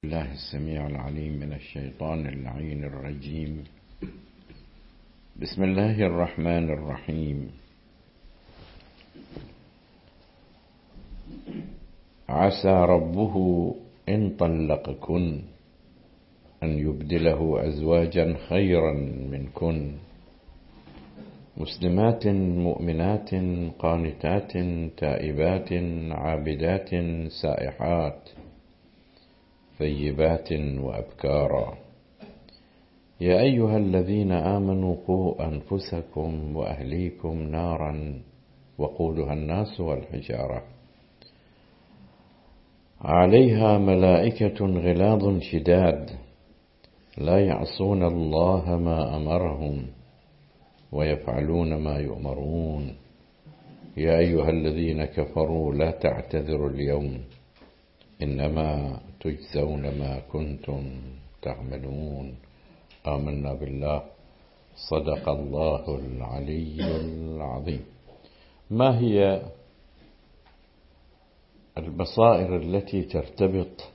الله السميع العليم من الشيطان اللعين الرجيم. بسم الله الرحمن الرحيم. عسى ربه إن طلقكن أن يبدله أزواجا خيرا منكن مسلمات مؤمنات قانتات تائبات عابدات سائحات ثيبات وأبكارا. يا أيها الذين آمنوا قوا أنفسكم وأهليكم نارا وقودها الناس والحجارة عليها ملائكة غلاظ شداد لا يعصون الله ما أمرهم ويفعلون ما يؤمرون. يا أيها الذين كفروا لا تعتذروا اليوم إنما تجزون ما كنتم تعملون. آمنا بالله. صدق الله العلي العظيم. ما هي البصائر التي ترتبط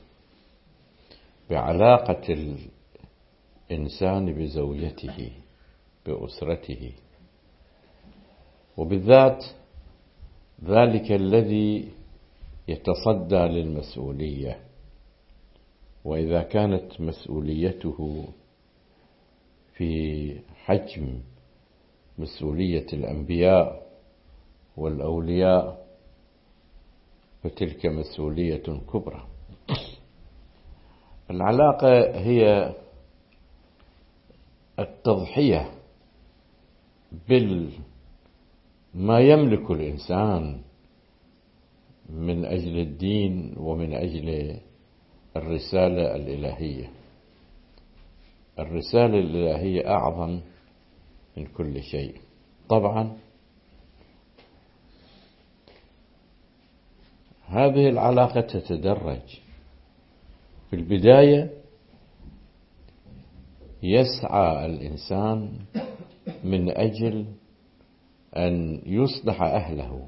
بعلاقة الإنسان بزوجته بأسرته، وبالذات ذلك الذي يتصدى للمسؤولية، وإذا كانت مسؤوليته في حجم مسؤولية الأنبياء والأولياء فتلك مسؤولية كبرى. العلاقة هي التضحية ما يملك الإنسان من أجل الدين ومن أجل الرسالة الإلهية. الرسالة الإلهية أعظم من كل شيء. طبعا هذه العلاقة تتدرج. في البداية يسعى الإنسان من أجل أن يصلح أهله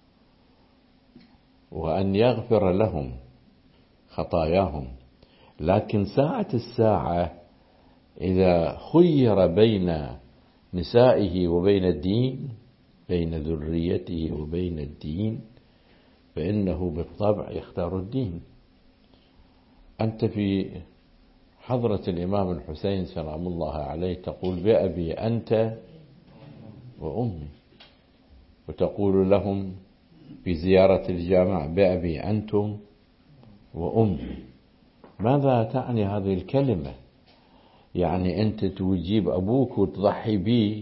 وأن يغفر لهم خطاياهم، لكن ساعة الساعة إذا خير بين نسائه وبين الدين، بين ذريته وبين الدين، فإنه بالطبع يختار الدين. أنت في حضرة الإمام الحسين سلام الله عليه تقول بأبي أنت وأمي، وتقول لهم في زيارة الجامع بأبي أنتم وأمي. ماذا تعني هذه الكلمة؟ يعني أنت تجيب أبوك وتضحي به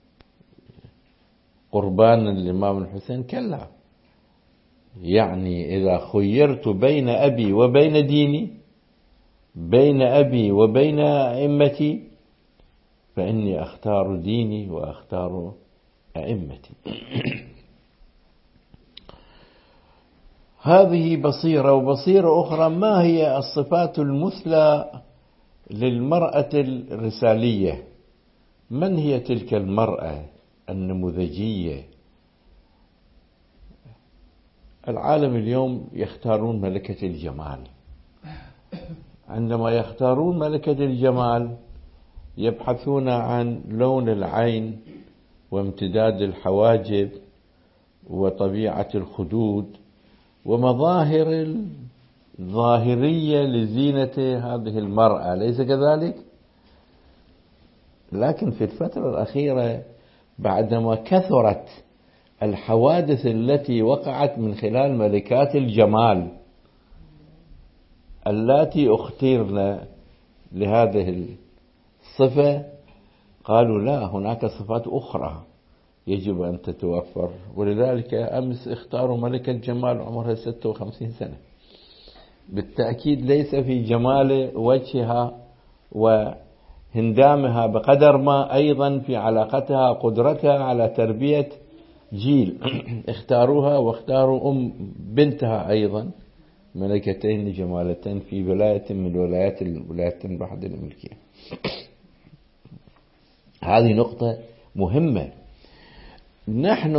قربانا للإمام الحسين؟ كلا. يعني إذا خيرت بين أبي وبين ديني، بين أبي وبين أئمتي، فإني أختار ديني وأختار أئمتي. هذه بصيرة. وبصيرة أخرى، ما هي الصفات المثلى للمرأة الرسالية؟ من هي تلك المرأة النموذجية؟ العالم اليوم يختارون ملكة الجمال. عندما يختارون ملكة الجمال يبحثون عن لون العين وامتداد الحواجب وطبيعة الخدود ومظاهر الظاهرية لزينة هذه المرأة، أليس كذلك؟ لكن في الفترة الأخيرة بعدما كثرت الحوادث التي وقعت من خلال ملكات الجمال اللاتي اختيرن لهذه الصفة، قالوا لا، هناك صفات أخرى يجب أن تتوفر. ولذلك أمس اختاروا ملكة جمال عمرها 56 سنة. بالتأكيد ليس في جمال وجهها وهندامها بقدر ما أيضا في علاقتها قدرتها على تربية جيل. اختاروها واختاروا بنتها أيضا ملكتين جمالتين في ولاية من الولايات المتحدة الأمريكية. هذه نقطة مهمة. نحن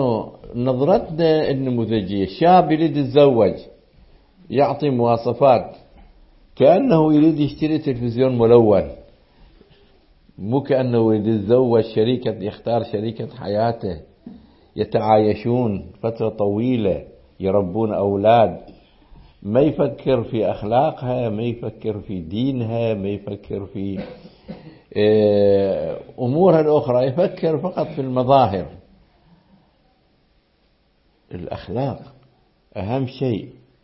نظرتنا النموذجية، شاب يريد يتزوج يعطي مواصفات كأنه يريد يشتري تلفزيون ملون، مو كأنه يريد يتزوج شريكة، يختار شريكة حياته، يتعايشون فترة طويلة، يربون أولاد، ما يفكر في أخلاقها، ما يفكر في دينها، ما يفكر في أمورها الأخرى، يفكر فقط في المظاهر. الأخلاق أهم شيء.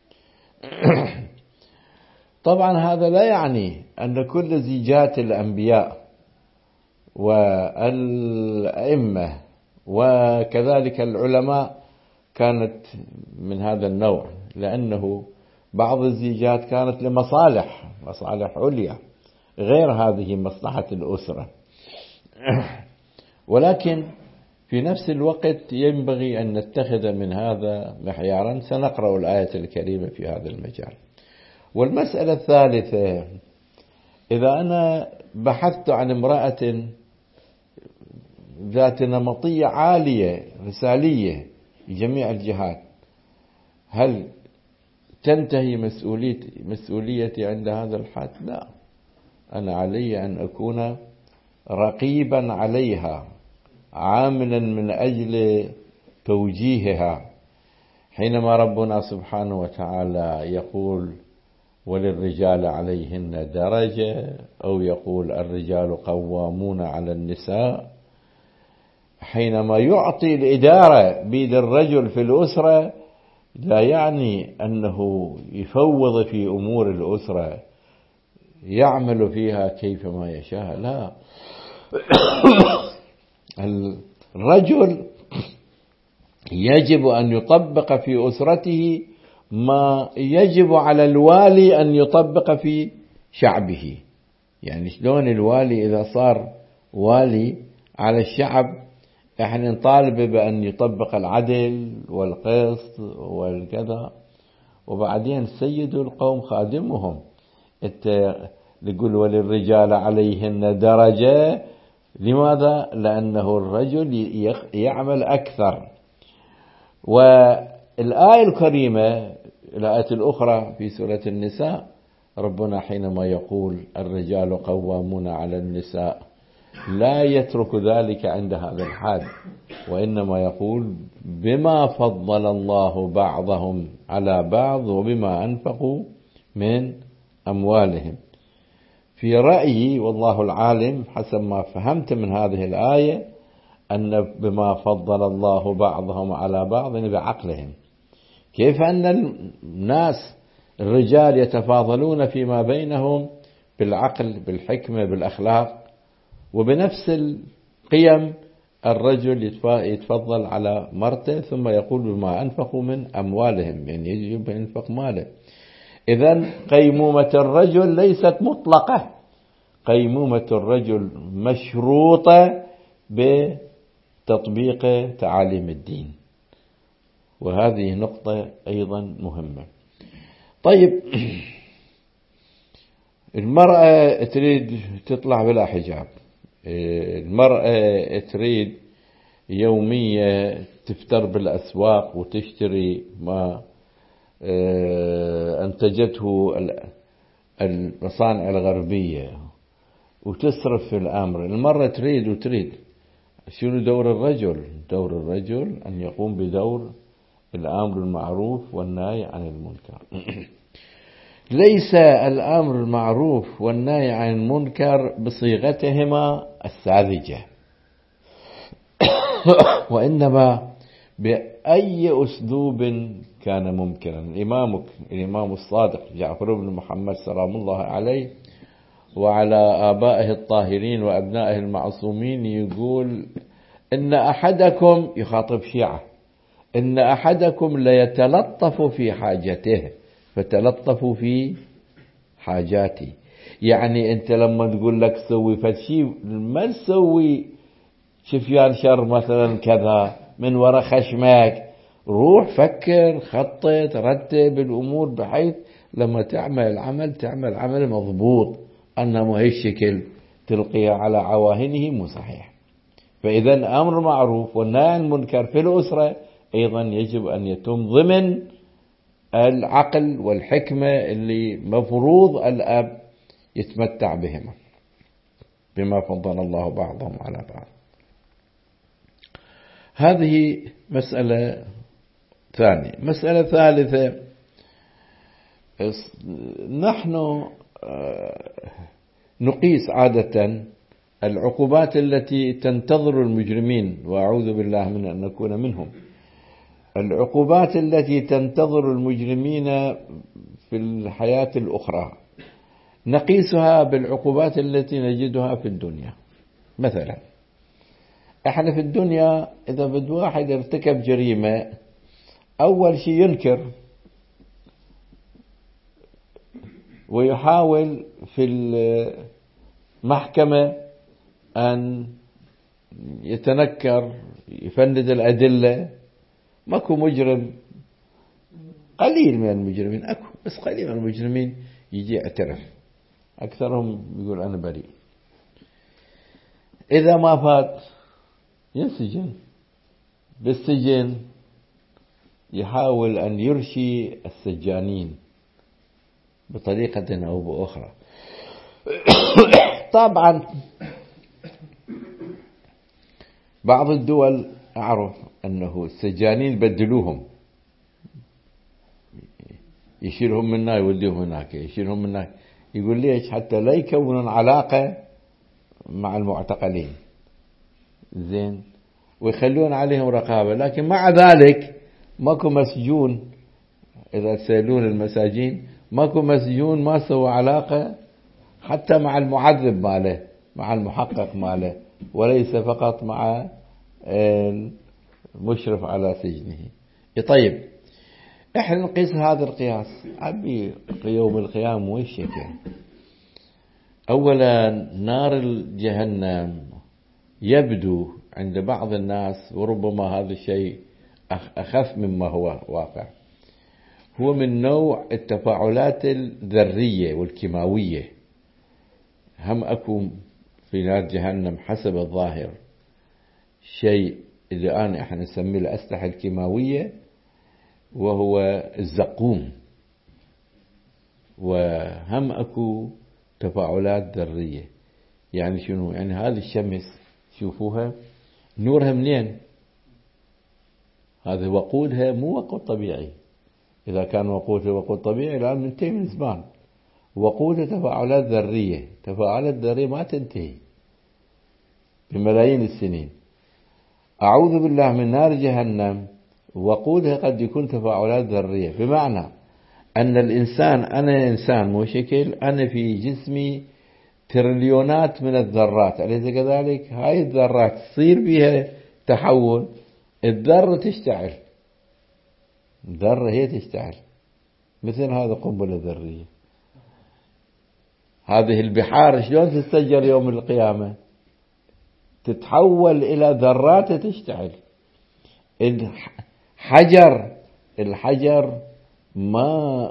طبعا هذا لا يعني أن كل زيجات الأنبياء والأئمة وكذلك العلماء كانت من هذا النوع، لأنه بعض الزيجات كانت لمصالح، مصالح عليا غير هذه مصلحة الأسرة. ولكن في نفس الوقت ينبغي أن نتخذ من هذا معيارا. سنقرأ الآية الكريمة في هذا المجال. والمسألة الثالثة، إذا أنا بحثت عن امرأة ذات نمطية عالية رسالية في جميع الجهات، هل تنتهي مسؤوليتي عند هذا الحد؟ لا، أنا علي أن أكون رقيبا عليها، عاملا من أجل توجيهها. حينما ربنا سبحانه وتعالى يقول وللرجال عليهن درجة، أو يقول الرجال قوامون على النساء، حينما يعطي الإدارة بيد الرجل في الأسرة لا يعني أنه يفوض في أمور الأسرة يعمل فيها كيفما يشاء، لا. الرجل يجب أن يطبق في أسرته ما يجب على الوالي أن يطبق في شعبه. يعني شلون الوالي إذا صار والي على الشعب احنا نطالب بأن يطبق العدل والقسط والكذا، وبعدين سيد القوم خادمهم. انت يقول وللرجال عليهن درجة، لماذا؟ لأنه الرجل يعمل أكثر. والآية الكريمة، الآية الأخرى في سورة النساء، ربنا حينما يقول الرجال قوامون على النساء لا يترك ذلك عند هذا الحد، وإنما يقول بما فضل الله بعضهم على بعض وبما أنفقوا من أموالهم. في رأيي والله العالم حسب ما فهمت من هذه الآية أن بما فضل الله بعضهم على بعض بعقلهم. كيف أن الناس الرجال يتفاضلون فيما بينهم بالعقل بالحكمة بالأخلاق، وبنفس القيم الرجل يتفضل على مرته، ثم يقول بما أنفقوا من أموالهم، يعني يجب أن ينفق ماله. إذن قيمومة الرجل ليست مطلقة، قيمومة الرجل مشروطة بتطبيق تعاليم الدين، وهذه نقطة أيضا مهمة. طيب، المرأة تريد تطلع بلا حجاب، المرأة تريد يومية تفتر بالأسواق وتشتري ما أنتجته المصانع الغربية وتصرف في الأمر. المرأة تريد وتريد. شنو دور الرجل؟ دور الرجل أن يقوم بدور الأمر المعروف والنهي عن المنكر. ليس الأمر المعروف والنهي عن المنكر بصيغتهما الساذجة، وإنما بأي أسلوب كان ممكنا. الإمام الصادق جعفر بن محمد سلام الله عليه وعلى آبائه الطاهرين وأبنائه المعصومين يقول إن أحدكم، يخاطب شيعة، إن أحدكم ليتلطف في حاجته فتلطفوا في حاجاتي. يعني أنت لما تقول لك سوي فشي ما تسوي شفيان شر مثلا كذا من وراء خشمك، روح فكر خطط رتب الأمور بحيث لما تعمل عمل تعمل عمل مضبوط، أنه مو هالشكل تلقيه على عواهنه مو صحيح. فإذا أمر معروف والنهي عن المنكر في الأسرة أيضا يجب أن يتم ضمن العقل والحكمة اللي مفروض الأب يتمتع بهما بما فضل الله بعضهم على بعض. هذه مسألة ثانية. مسألة ثالثة، نحن نقيس عادة العقوبات التي تنتظر المجرمين، وأعوذ بالله من أن نكون منهم، العقوبات التي تنتظر المجرمين في الحياة الأخرى نقيسها بالعقوبات التي نجدها في الدنيا. مثلا احنا في الدنيا إذا بد واحد ارتكب جريمة أول شيء ينكر ويحاول في المحكمة أن يتنكر يفند الأدلة. ماكو مجرم، قليل من المجرمين، أكو بس قليل من المجرمين يجي يعترف، أكثرهم يقول أنا بريء. إذا ما فات ينسجن، بالسجن يحاول أن يرشي السجانين بطريقة أو بأخرى. طبعا بعض الدول أعرف أنه السجانين بدلوهم، يشيلهم من هنا يوديهم هناك، يشيلهم من هناك. يقول ليش؟ حتى لا يكونون علاقة مع المعتقلين، زين، ويخلون عليهم رقابة. لكن مع ذلك ماكو مسجون، إذا تسألون المساجين ماكو مسجون ما سوى علاقة حتى مع المعذب ماله، مع المحقق ماله، وليس فقط مع المشرف على سجنه. طيب احنا نقيس هذا القياس أبي يوم القيامة وش يعني؟ أولا نار الجهنم يبدو عند بعض الناس، وربما هذا الشيء أخف مما هو واقع، هو من نوع التفاعلات الذرية والكيماوية. هم أكو في نار جهنم حسب الظاهر شيء اللي احنا نسميه الأسلحة الكيماوية، وهو الزقوم. وهم أكو تفاعلات ذرية. يعني شنو؟ يعني هذه الشمس شوفوها نورها منين؟ هذا وقودها مو وقود طبيعي. إذا كان وقودها وقود طبيعي الآن منتهي من زمان. وقودها تفاعلات ذرية، تفاعلات ذرية ما تنتهي بملايين السنين. أعوذ بالله من نار جهنم وقودها قد يكون تفاعلات ذرية، بمعنى أن الإنسان، أنا إنسان مو شكل، أنا في جسمي تريليونات من الذرات، أليس كذلك؟ هاي الذرات تصير بها تحول، الذرة تشتعل، الذرة هي تشتعل مثل هذا قنبلة ذرية. هذه البحار شلون تتسجر يوم القيامة؟ تتحول إلى ذرات تشتعل. الحجر ما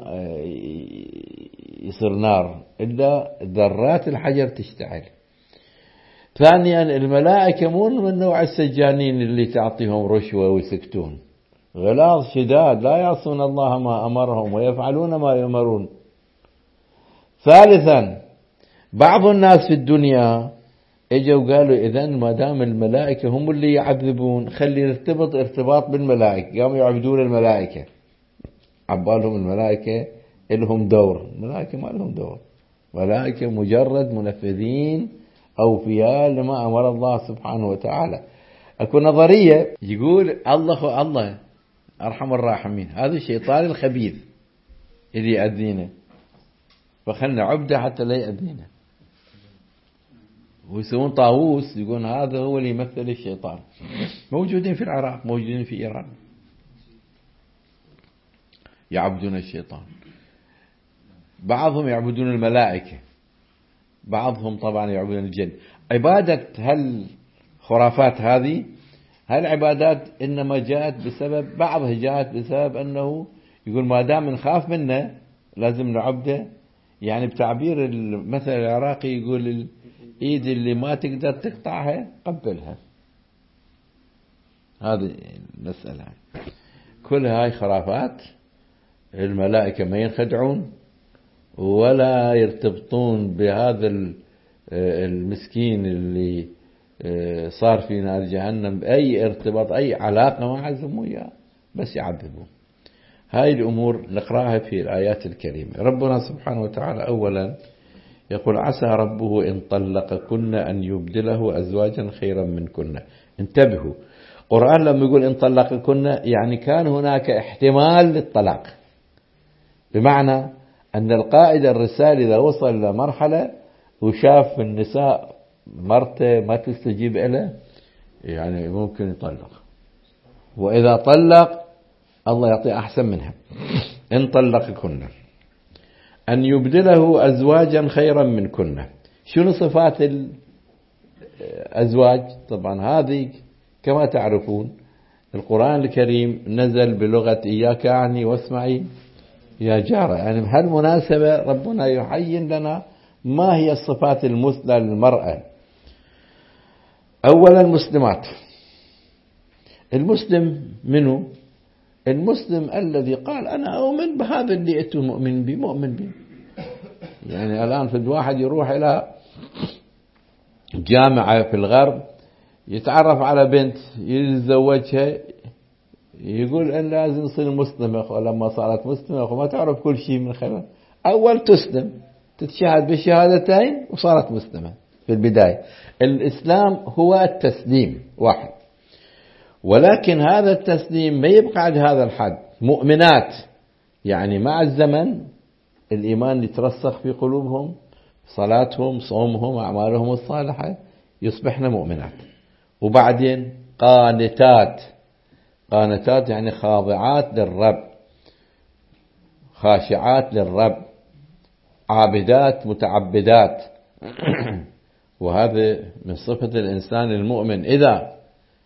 يصير نار إلا ذرات الحجر تشتعل. ثانيا الملائكة مو من نوع السجانين اللي تعطيهم رشوة ويسكتون، غلاظ شداد لا يعصون الله ما أمرهم ويفعلون ما يؤمرون. ثالثا بعض الناس في الدنيا اجوا قالوا إذن ما دام الملائكة هم اللي يعذبون خلي نرتبط ارتباط بالملائكة، قاموا يعبدون الملائكة، عبالهم الملائكة لهم دور. الملائكة ما لهم دور، ملائكة مجرد منفذين أوفياء لما أمر الله سبحانه وتعالى. أكو نظرية يقول الله أرحم الراحمين، هذا الشيطان الخبيث اللي يأذينا، فخلنا عبده حتى لا يأذينا. ويسوون طاووس يقولون هذا هو اللي يمثل الشيطان. موجودين في العراق، موجودين في إيران، يعبدون الشيطان. بعضهم يعبدون الملائكة، بعضهم طبعا يعبدون الجن. عبادة هالخرافات هذه، هالعبادات إنما جاءت بسبب، بعضها جاءت بسبب أنه يقول ما دام نخاف منه لازم نعبده. يعني بتعبير المثل العراقي يقول الإيد اللي ما تقدر تقطعها قبلها. هذه المسألة كل هاي خرافات الملائكة ما ينخدعون ولا يرتبطون بهذا المسكين اللي صار في نار جهنم بأي ارتباط أي علاقة ما عزموا وياه، بس يعذبون. هاي الأمور نقرأها في الآيات الكريمة. ربنا سبحانه وتعالى أولا يقول عسى ربه إن طلقكن أن يبدله أزواجا خيرا منكن. انتبهوا، القرآن لما يقول إن طلقكن يعني كان هناك احتمال للطلاق، بمعنى أن القائد الرسالي إذا وصل إلى مرحلة وشاف النساء مرته ما تستجيب له يعني ممكن يطلق، وإذا طلق الله يعطي أحسن منها. إن طلقكن أن يبدله أزواجا خيرا منكن. شنو صفات الأزواج؟ طبعا هذه كما تعرفون القرآن الكريم نزل بلغة إياك أعني واسمعي يا جارة، يعني بهالمناسبة ربنا يعين لنا ما هي الصفات المثلى للمرأة. أولا المسلمات. المسلم منه؟ المسلم الذي قال أنا أؤمن بهذا اللي أنتم مؤمن به، مؤمن به. يعني الآن في واحد يروح إلى جامعة في الغرب يتعرف على بنت يتزوجها، يقول أن لازم نصير مسلمة، ولما صارت مسلمة ما تعرف كل شيء من خلال أول تسلم تتشهد بالشهادتين وصارت مسلمة في البداية. الإسلام هو التسليم واحد، ولكن هذا التسليم ما يبقى على هذا الحد. مؤمنات يعني مع الزمن الإيمان يترسخ في قلوبهم، صلاتهم صومهم أعمالهم الصالحة يصبحن مؤمنات. وبعدين قانتات. قانتات يعني خاضعات للرب، خاشعات للرب، عابدات متعبدات. وهذا من صفة الإنسان المؤمن، إذا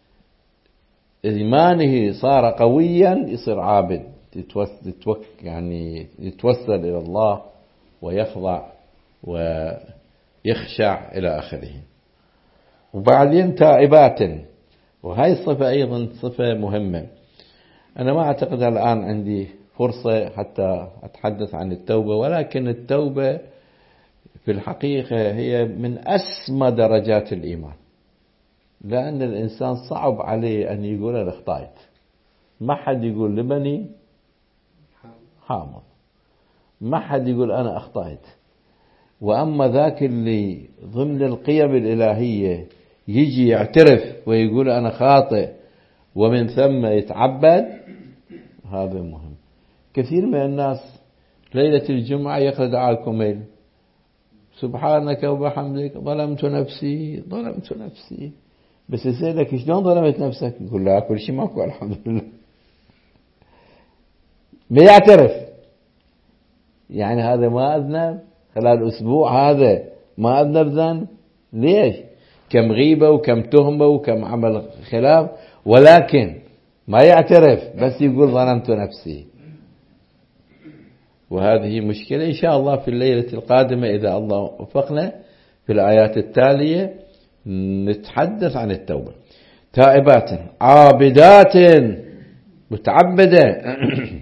إيمانه صار قويا يصير عابد، يعني يتوسل إلى الله ويخضع ويخشع إلى آخره. وبعدين تائبات، وهي الصفة أيضا صفة مهمة. أنا ما أعتقد الآن عندي فرصة حتى أتحدث عن التوبة، ولكن التوبة في الحقيقة هي من أسمى درجات الإيمان، لأن الإنسان صعب عليه أن يقول أنا أخطأت. ما حد يقول لبني حامض، ما حد يقول أنا أخطأت. وأما ذاك اللي ضمن القيم الإلهية يجي يعترف ويقول أنا خاطئ ومن ثم يتعبد، هذا مهم. كثير من الناس ليلة الجمعة يقرأ دعاء الكميل سبحانك وبحمدك ظلمت نفسي ظلمت نفسي، بس يسألك شلون ظلمت نفسك؟ يقول لا كل شيء ماكو الحمد لله. ما يعترف، يعني هذا ما أذنب خلال أسبوع، هذا ما أذنب ذنب. ليش؟ كم غيبة وكم تهمة وكم عمل خلاف، ولكن ما يعترف، بس يقول ظلمت نفسي. وهذه مشكلة. إن شاء الله في الليلة القادمة إذا الله وفقنا في الآيات التالية نتحدث عن التوبة. تائبات عابدات متعبدة.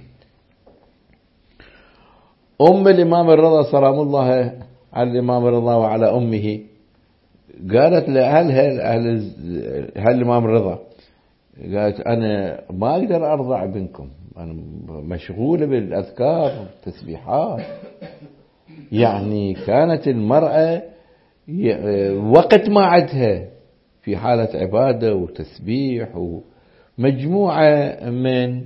أم الإمام الرضا سلام الله على الإمام الرضا وعلى أمه قالت لأهلها أهل الإمام الرضا، قالت أنا ما أقدر أرضع ابنكم، أنا مشغولة بالأذكار والتسبيحات. يعني كانت المرأة وقت ما عدها في حالة عبادة وتسبيح ومجموعة من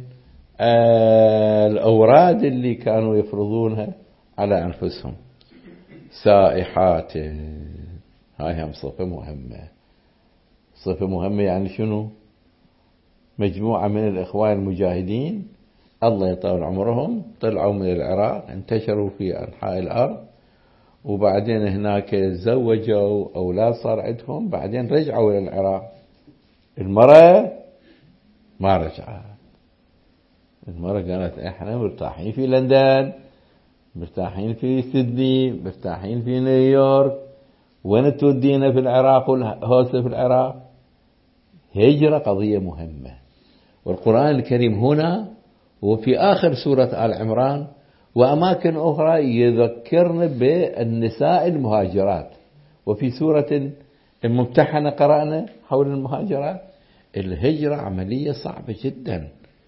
الأوراد اللي كانوا يفرضونها على أنفسهم. سائحات، هاي هم صفة مهمة. صفة مهمة يعني شنو؟ مجموعة من الإخوان المجاهدين الله يطول عمرهم طلعوا من العراق، انتشروا في أنحاء الأرض، وبعدين هناك تزوجوا أولاد صار عندهم، بعدين رجعوا إلى العراق. المرأة ما رجعت. المرأة قالت احنا مرتاحين في لندن، مرتاحين في سيدني، مرتاحين في نيويورك، وين تودينا في العراق والهوسة في العراق؟ هجرة قضية مهمة، والقرآن الكريم هنا وفي آخر سورة آل عمران وأماكن أخرى يذكرن بالنساء المهاجرات. وفي سورة الممتحنة قرأنا حول المهاجرات. الهجرة عملية صعبة جدا،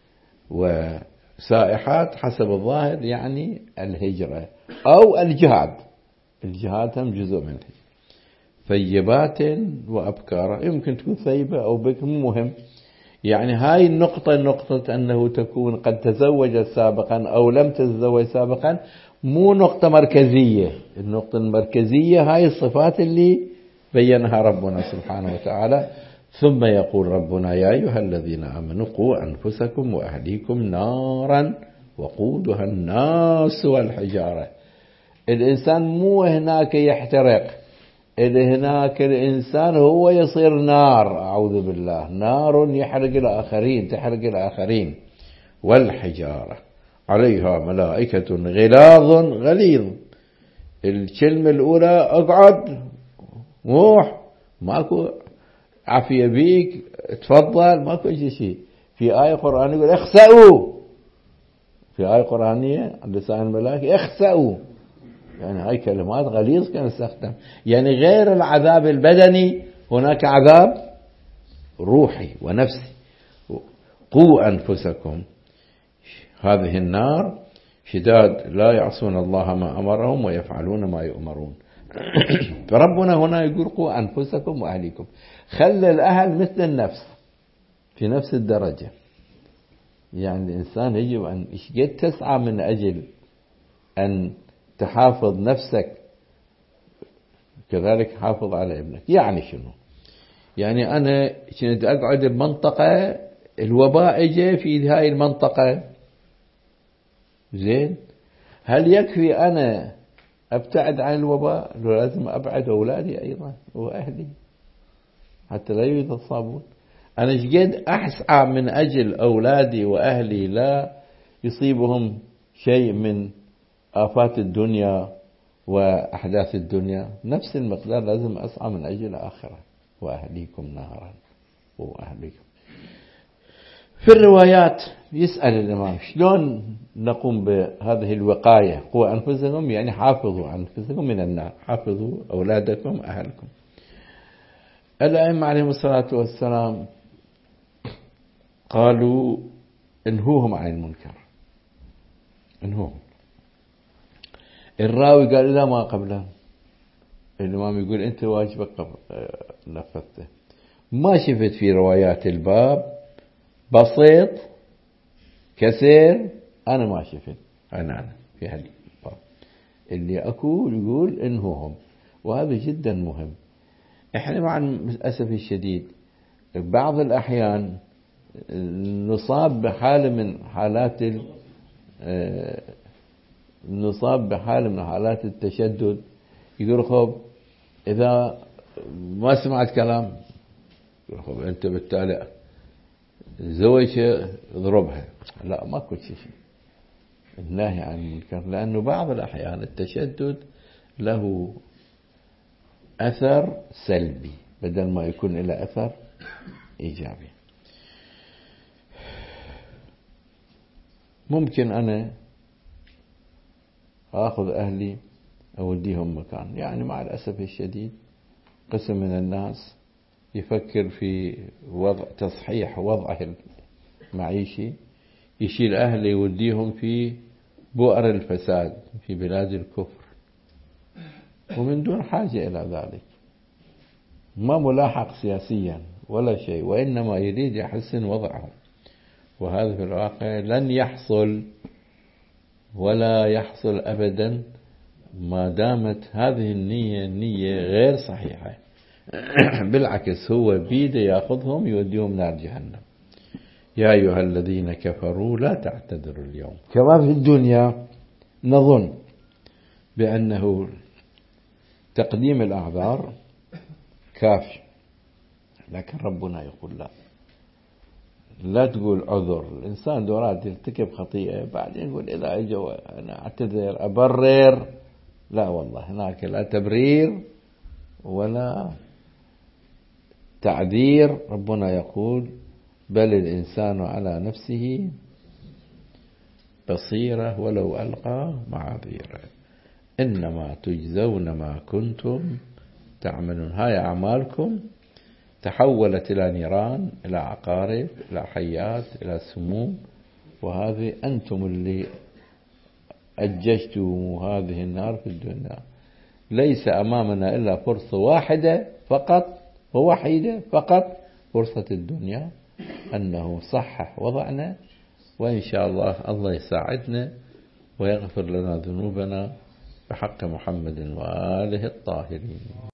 وسائحات حسب الظاهر يعني الهجرة أو الجهاد. الجهاد هم جزء منه. ثيبات وأبكارا، يمكن تكون ثيبة أو بكر، مهم. يعني هاي النقطة، نقطة أنه تكون قد تزوجت سابقا أو لم تتزوج سابقا، مو نقطة مركزية. النقطة المركزية هاي الصفات اللي بينها ربنا سبحانه وتعالى. ثم يقول ربنا: يا أيها الذين آمنوا قوا أنفسكم وأهليكم نارا وقودها الناس والحجارة. الإنسان مو هناك يحترق، هناك الإنسان هو يصير نار، أعوذ بالله، نار يحرق الآخرين، تحرق الآخرين. والحجارة عليها ملائكة غلاظ غليظ. الكلمة الأولى اقعد، روح، ماكو عافية بيك، تفضل، ماكو شيء. في آية قرآنية يقول اخسأوا، في آية قرآنية عند لسان الملائكة اخسأوا. يعني هاي كلمات غليظ كان استخدم. يعني غير العذاب البدني هناك عذاب روحي ونفسي. قوا أنفسكم، هذه النار شداد لا يعصون الله ما أمرهم ويفعلون ما يؤمرون. فربنا هنا يقول قوا أنفسكم وأهليكم. خلي الأهل مثل النفس، في نفس الدرجة. يعني الإنسان يجب أن تسعى من أجل أن تحافظ نفسك، كذلك حافظ على ابنك. يعني شنو؟ يعني أنا كنت أقعد بمنطقة الوباء جاء في هاي المنطقة، زين، هل يكفي أنا أبتعد عن الوباء؟ لازم أبعد أولادي أيضا وأهلي حتى لا يتصابون. أنا شقد أسعى من أجل أولادي وأهلي لا يصيبهم شيء من آفات الدنيا وأحداث الدنيا، نفس المقدار لازم أسعى من أجل الآخرة. وأهليكم نارا وأهليكم. في الروايات يسأل الإمام شلون نقوم بهذه الوقاية؟ قوا أنفسكم يعني حافظوا أنفسكم من النار، حافظوا أولادكم أهلكم. الأئمة عليهم الصلاة والسلام قالوا انهوهم عن المنكر، انهوهم. الراوي قال لا، ما قبله. الإمام يقول أنت واجبك نفذته. ما شفت في روايات الباب بسيط كثير، أنا ما شفت. أنا في هذا الباب اللي أقول يقول انهوهم، وهذا جدا مهم. إحنا مع الأسف الشديد بعض الأحيان نصاب بحالة من حالات التشدد. يقول خب إذا ما سمعت كلام، يقول خب أنت بالتالي زوجها اضربها. لا، ما كل شيء. النهي عن المنكر، لأنه بعض الأحيان التشدد له أثر سلبي بدل ما يكون له أثر إيجابي. ممكن أنا أخذ أهلي أوديهم مكان، يعني مع الأسف الشديد قسم من الناس يفكر في تصحيح وضعه المعيشي، يشيل أهله يوديهم في بؤر الفساد في بلاد الكفر، ومن دون حاجة إلى ذلك، ما ملاحق سياسيا ولا شيء، وإنما يريد يحسن وضعهم. وهذا في الواقع لن يحصل ولا يحصل أبدا ما دامت هذه النية غير صحيحة. بالعكس، هو بيده يأخذهم يوديهم نار جهنم. يا أيها الذين كفروا لا تعتذروا اليوم. كما في الدنيا نظن بأنه تقديم الأعذار كافي، لكن ربنا يقول لا تقول عذر. الإنسان دورات يرتكب خطيئة بعدين يقول إذا أجوا أنا أعتذر أبرر. لا والله، هناك لا تبرير ولا تعذير. ربنا يقول بل الإنسان على نفسه بصيرة ولو ألقى معاذيره. إنما تجزون ما كنتم تعملون. هاي أعمالكم تحولت إلى نيران، إلى عقارب، إلى حيات، إلى سموم، وهذه أنتم اللي أججتم هذه النار في الدنيا. ليس أمامنا إلا فرصة واحدة فقط ووحيدة فقط، فرصة الدنيا، أنه صحح وضعنا، وإن شاء الله يساعدنا ويغفر لنا ذنوبنا بحق محمد وآله الطاهرين.